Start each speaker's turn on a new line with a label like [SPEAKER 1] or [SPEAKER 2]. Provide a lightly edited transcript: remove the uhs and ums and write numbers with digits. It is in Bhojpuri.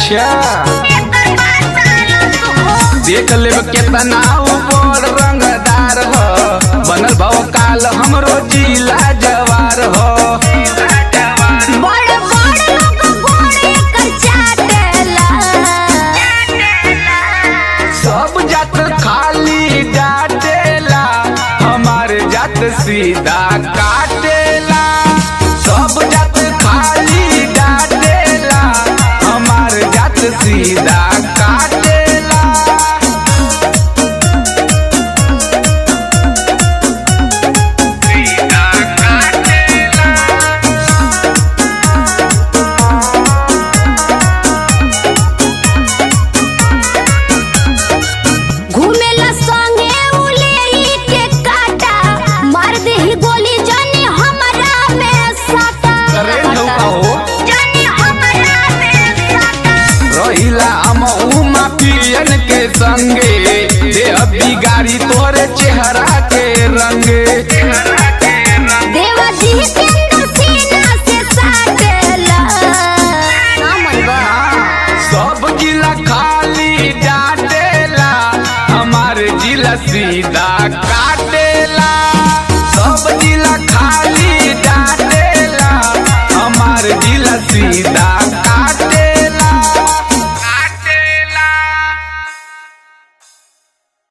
[SPEAKER 1] अच्छा देख लेब केतना ऊपर रंगदार हो बनल भाव काल हमरो जिला जवार हो सब जात खाली डाटेला हमारे जात सीधा काटेला सब जात खाली डाटेला हमारे जात सीधा काटेला के संगे दे अभी गाड़ी तोरे चेहरा के रंगे
[SPEAKER 2] देवा जी के सीना से साटेला
[SPEAKER 1] सब जिला खाली डाटेला हमारे जिला सीधा काट